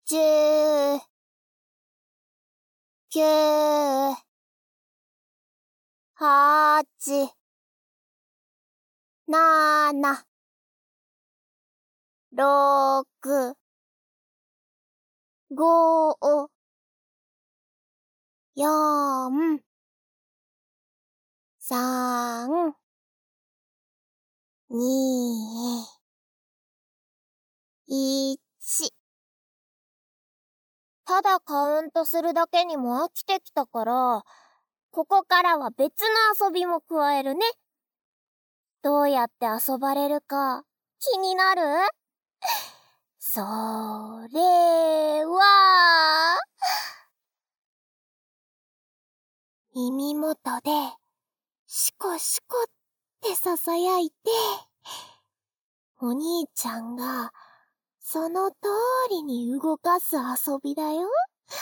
10、9、8、7、6、5、4、3、2、1。ただカウントするだけにも飽きてきたから、ここからは別の遊びも加えるね。どうやって遊ばれるか気になる？それは、耳元でシコシコって囁いて、お兄ちゃんがその通りに動かす遊びだよ。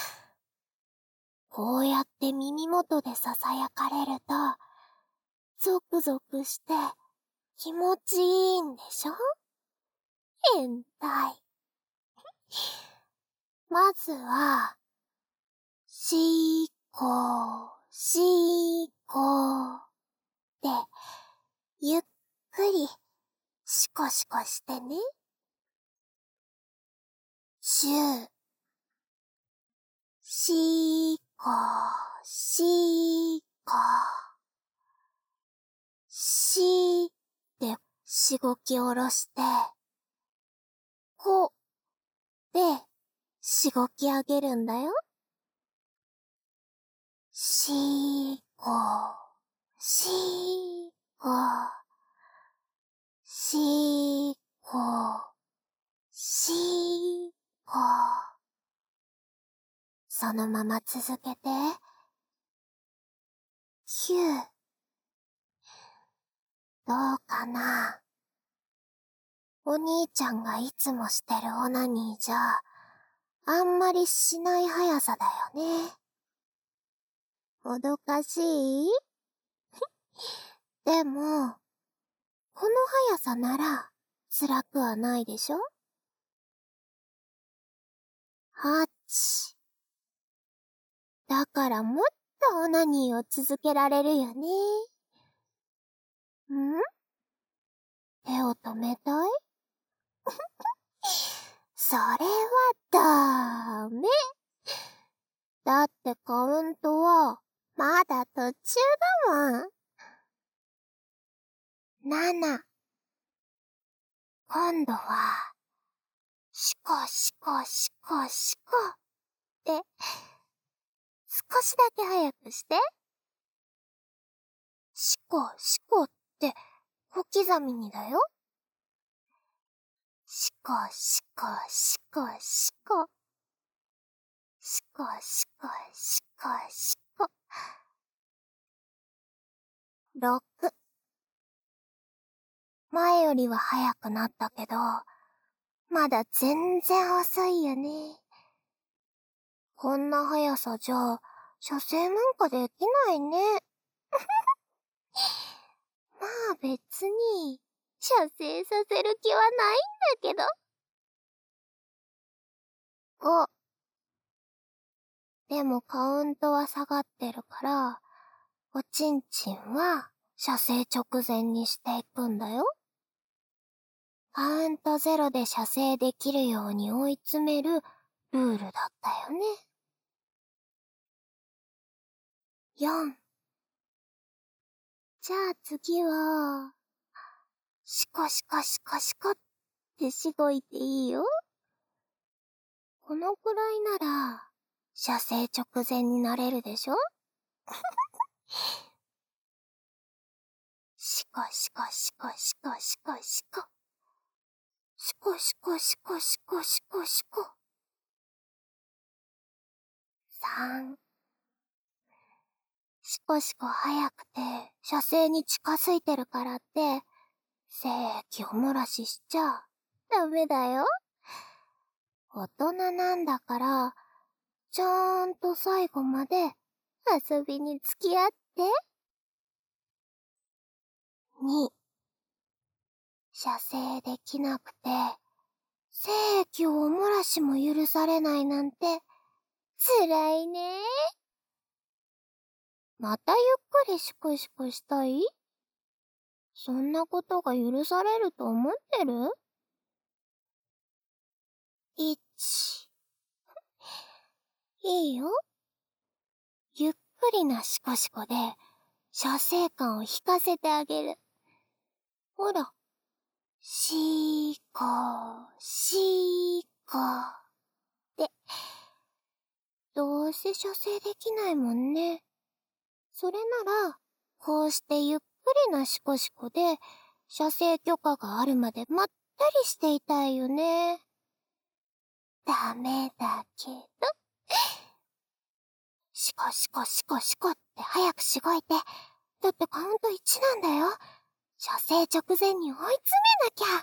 こうやって耳元で囁かれると、ゾクゾクして気持ちいいんでしょ？変態。まずは、シーコー、シーコーって、ゆっくりシコシコしてね。シュー、シーコー、シーコー、シーってしごき下ろして、コでしごき上げるんだよ。シーコー、シーコー、シーコー、シーコー。そのまま続けて。キュー。どうかな？お兄ちゃんがいつもしてるオナニーじゃ、あんまりしない速さだよね。もどかしい？でも、この速さなら辛くはないでしょ？8。だからもっとオナニーを続けられるよね。ん？手を止めたい？それはダメ。だってカウントはまだ途中だもん。7。今度は、シコシコシコシコって、少しだけ早くして。シコシコって小刻みにだよ。シコシコシコシコ。シコシコシコシコ。6。前よりは早くなったけど、まだ全然遅いよね。こんな速さじゃ、射精なんかできないね。まあ別に、射精させる気はないんだけど。5。でもカウントは下がってるから、おちんちんは射精直前にしていくんだよ。カウント0で射精できるように追い詰めるルールだったよね。4。じゃあ次は、シコシコシコシコってしごいていいよ。このくらいなら、射精直前になれるでしょ？シコシコシコシコシコシコ。シコシコシコシコシコシコ。3。シコシコ早くて、射精に近づいてるからって、精液を漏らししちゃダメだよ。大人なんだから、ちゃんと最後まで遊びに付き合って。2。射精できなくて、 精液をお漏らしも許されないなんて、辛いね。またゆっくりシコシコしたい？そんなことが許されると思ってる？ 1。いいよ。ゆっくりなシコシコで、射精感を引かせてあげる。ほら。シーコー、シーコー。で、どうせ射精できないもんね。それなら、こうしてゆっくりなシコシコで、射精許可があるまでまったりしていたいよね。ダメだけど。シコシコシコシコって早くしごいて。だってカウント1なんだよ。射精直前に追い詰めなきゃ。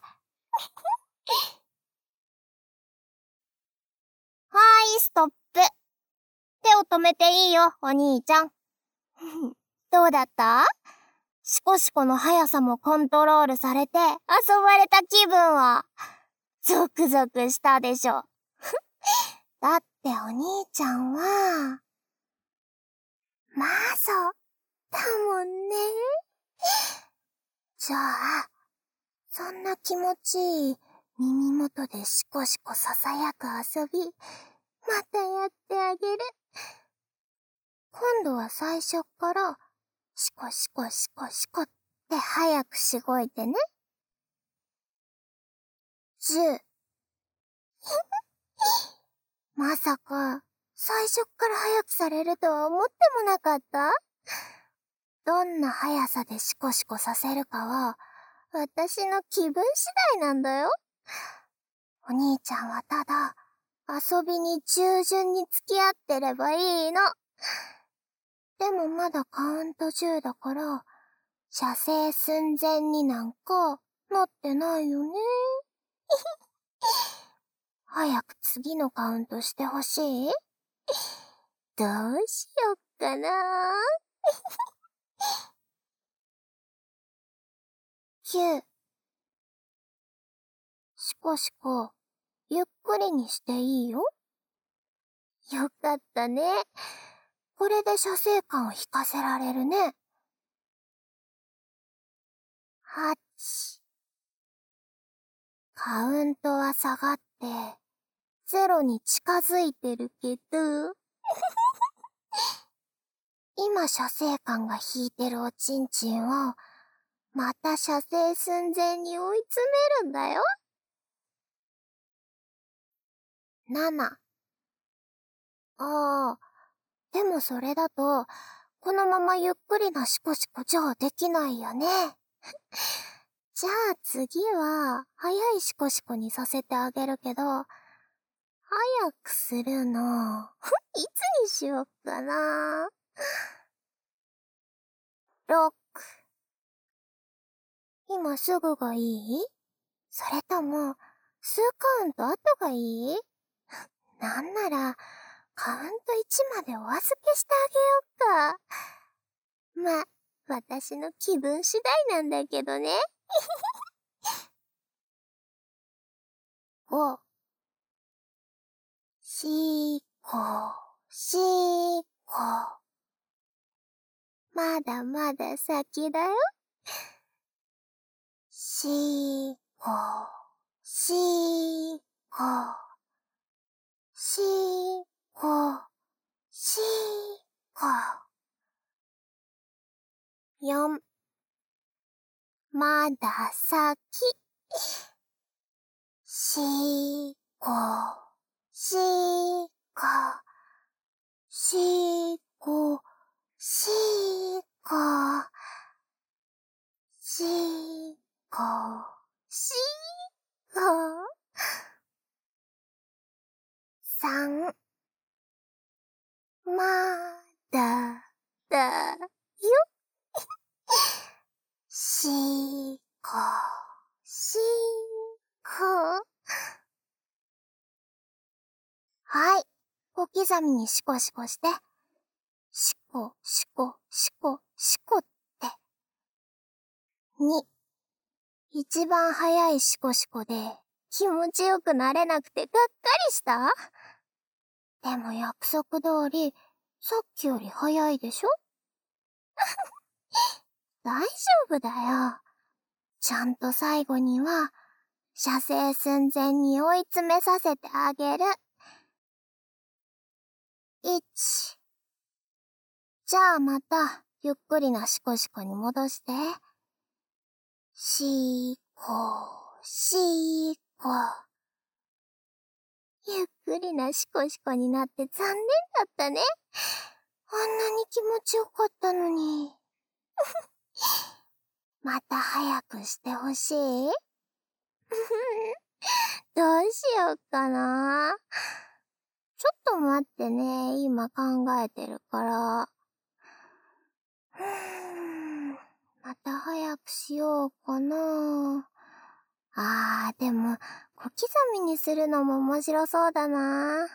はーい、ストップ。手を止めていいよ、お兄ちゃん。どうだった？シコシコの速さもコントロールされて遊ばれた気分は、ゾクゾクしたでしょ。だってお兄ちゃんは、マゾだもんね。じゃあ、そんな気持ちいい耳元でシコシコ囁く遊び、またやってあげる。今度は最初っから、シコシコシコシコって早くしごいてね。10。まさか、最初っから早くされるとは思ってもなかった？どんな速さでシコシコさせるかは、私の気分次第なんだよ。お兄ちゃんはただ、遊びに従順に付き合ってればいいの。でもまだカウント10だから、射精寸前になんか、なってないよね。早く次のカウントしてほしい？どうしよっかな。9。シコシコ、ゆっくりにしていいよ。よかったね。これで射精感を引かせられるね。8。カウントは下がって、0に近づいてるけど、今射精感が引いてるおちんちんを、また射精寸前に追い詰めるんだよ。7。ああ、でもそれだと、このままゆっくりなシコシコじゃできないよね。じゃあ次は、早いシコシコにさせてあげるけど、早くするの、いつにしよっかな。6。今すぐがいい？それとも、数カウント後がいい？なんなら、カウント1までお預けしてあげよっか。ま、私の気分次第なんだけどね。5、4、5、4、5。まだまだ先だよ。4、5、4、5、4、5、4、5。4、まだ先。4、5、4、5、4、5、4、5、4、5、4、5、3、まだだよ。4、5、4、5。はい。小刻みにシコシコして。シコ、シコ、シコ、シコって。2、一番早いシコシコで気持ちよくなれなくてがっかりした？でも約束通り、さっきより早いでしょ？大丈夫だよ。ちゃんと最後には、射精寸前に追い詰めさせてあげる。1。じゃあまた、ゆっくりなシコシコに戻して。シコ、シコ。ゆっくりなシコシコになって残念だったね。あんなに気持ちよかったのに。また早くしてほしい？どうしよっかな。ちょっと待ってね。今考えてるから。また早くしようかな。でも、小刻みにするのも面白そうだな。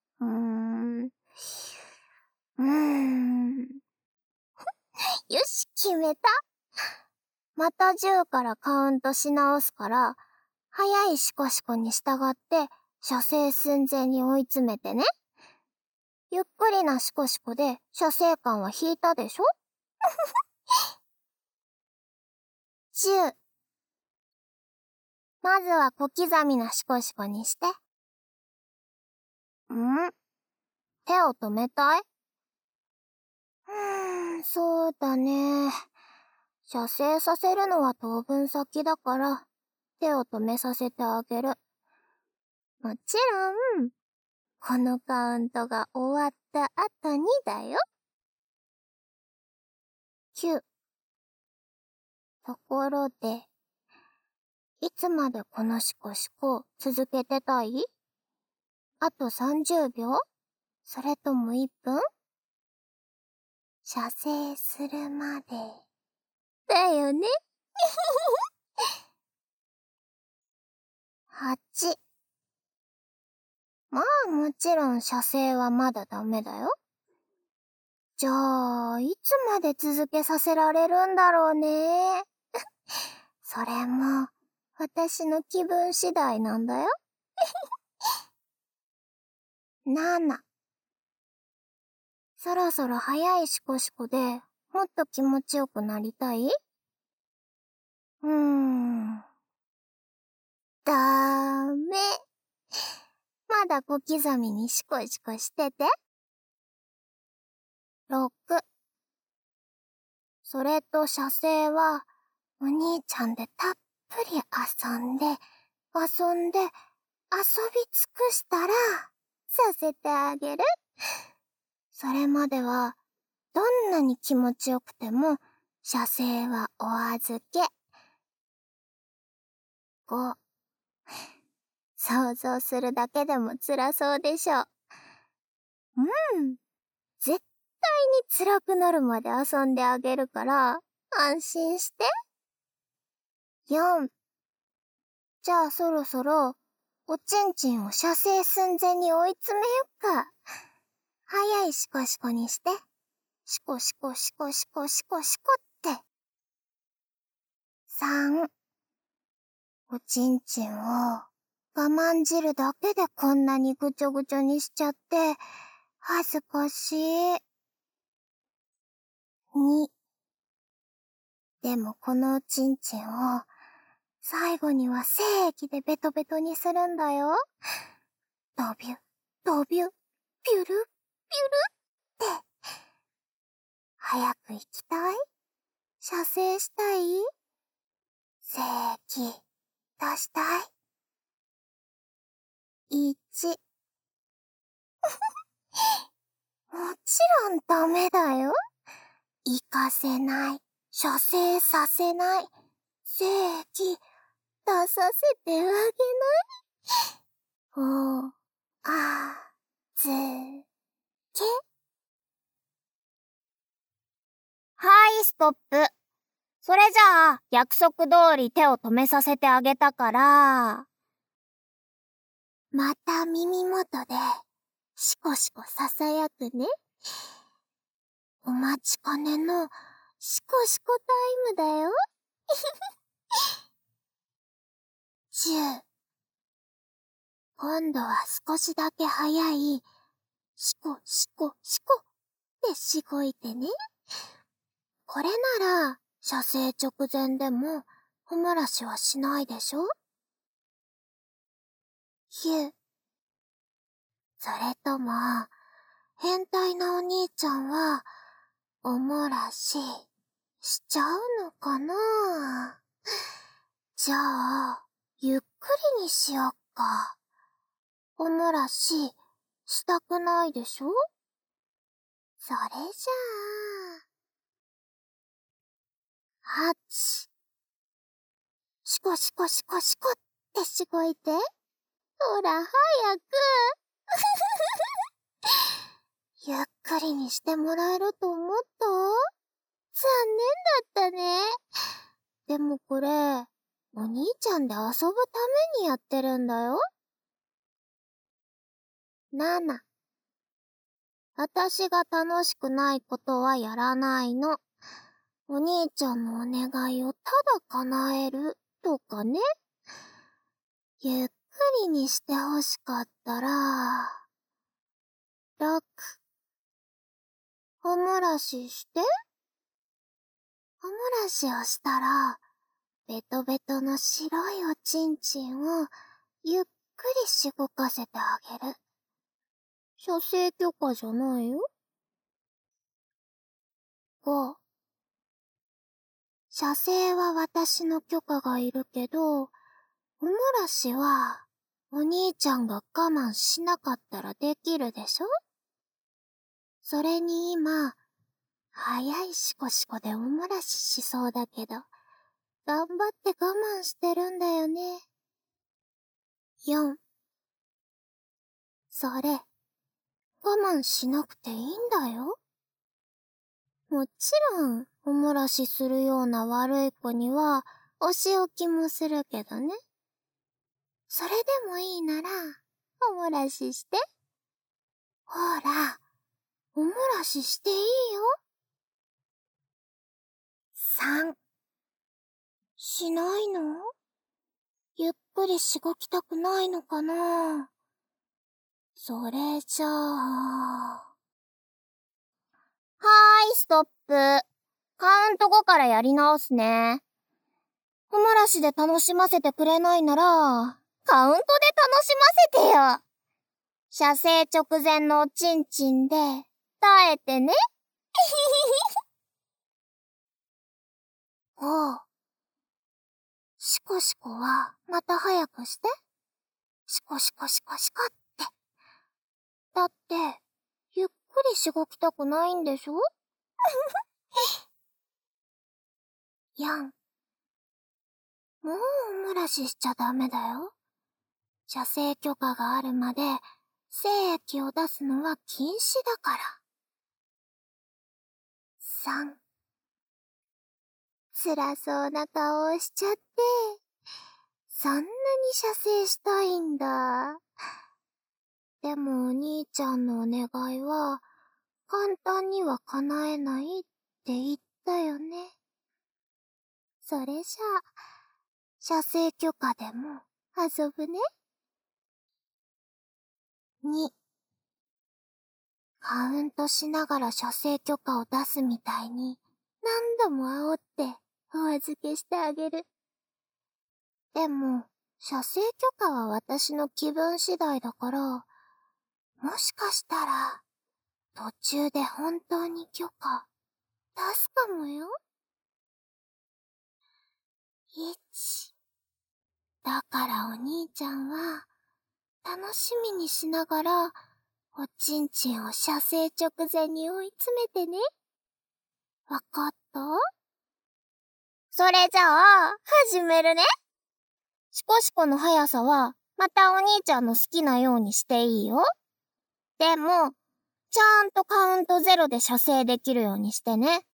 よし、決めた。また10からカウントし直すから、早いシコシコに従って、射精寸前に追い詰めてね。ゆっくりなシコシコで射精感は引いたでしょ？ 10。まずは小刻みなシコシコにして。手を止めたい？そうだね。射精させるのは当分先だから、手を止めさせてあげる。もちろん、このカウントが終わった後にだよ。9。ところで、いつまでこのシコシコ続けてたい？あと30秒？それとも1分？射精するまで。だよね。8。まあもちろん射精はまだダメだよ。じゃあ、いつまで続けさせられるんだろうね。それも、私の気分次第なんだよ。7。そろそろ早いシコシコでもっと気持ちよくなりたい？ダメ。まだ小刻みにシコシコしてて。6。それと射精は、お兄ちゃんでたっぷり遊んで、遊び尽くしたら、させてあげる。それまでは、どんなに気持ちよくても、射精はお預け。5。想像するだけでも辛そうでしょ。絶対に辛くなるまで遊んであげるから、安心して。4。じゃあそろそろ、おちんちんを射精寸前に追い詰めよっか。早いシコシコにして。シコシコシコシコシコシコって。3。おちんちんを我慢汁だけでこんなにぐちょぐちょにしちゃって、恥ずかしい。2。でもこのおちんちんを、最後には精液でベトベトにするんだよ。ドビュ、ドビュ、ピュル、ピュルって。早く行きたい？射精したい？精液、出したい？ 1。もちろんダメだよ。行かせない。射精させない。精液、出させてあげない。お、ずけ。はい、ストップ。それじゃあ、約束通り手を止めさせてあげたから、また耳元で、シコシコ囁くね。お待ちかねの、シコシコタイムだよ。10、 今度は少しだけ早い、シコシコシコってしごいてね。これなら、射精直前でも、おもらしはしないでしょ？ひゅ。それとも、変態なお兄ちゃんは、おもらし、しちゃうのかな？じゃあ、ゆっくりにしよっか。おもらし、したくないでしょ？それじゃあ、はち。シコシコシコシコってしごいて。ほら、早く。ゆっくりにしてもらえると思った？残念だったね。でもこれ、お兄ちゃんで遊ぶためにやってるんだよ。7、私が楽しくないことはやらないの。お兄ちゃんのお願いをただ叶えるとかね。ゆっくりにしてほしかったら、6、おもらしして。おもらしをしたら、ベトベトの白いおちんちんをゆっくりしごかせてあげる。射精許可じゃないよ。5、射精は私の許可がいるけど、おもらしはお兄ちゃんが我慢しなかったらできるでしょ？それに今、早いシコシコでおもらししそうだけど、頑張って我慢してるんだよね。4、それ、我慢しなくていいんだよ。もちろん、おもらしするような悪い子には、お仕置きもするけどね。それでもいいなら、おもらしして。ほら、おもらししていいよ。3、しないの？ゆっくりしごきたくないのかな？それじゃあ。はーい、ストップ。カウント5からやり直すね。おもらしで楽しませてくれないなら、カウントで楽しませてよ。射精直前のおちんちんで、耐えてね。おう。シコシコは、また早くして。シコシコシコシコって。だって、ゆっくりしごきたくないんでしょ？4、もうおもらししちゃダメだよ。射精許可があるまで、精液を出すのは禁止だから。3、辛そうな顔をしちゃって、そんなに射精したいんだ。でもお兄ちゃんのお願いは、簡単には叶えないって言ったよね。それじゃあ、射精許可でも遊ぶね。2、カウントしながら射精許可を出すみたいに、何度も煽ってお預けしてあげる。でも、射精許可は私の気分次第だから、もしかしたら、途中で本当に許可出すかもよ。1、だからお兄ちゃんは、楽しみにしながら、おちんちんを射精直前に追い詰めてね。わかった？それじゃあ、始めるね。シコシコの速さは、またお兄ちゃんの好きなようにしていいよ。でも、ちゃんとカウント0で射精できるようにしてね。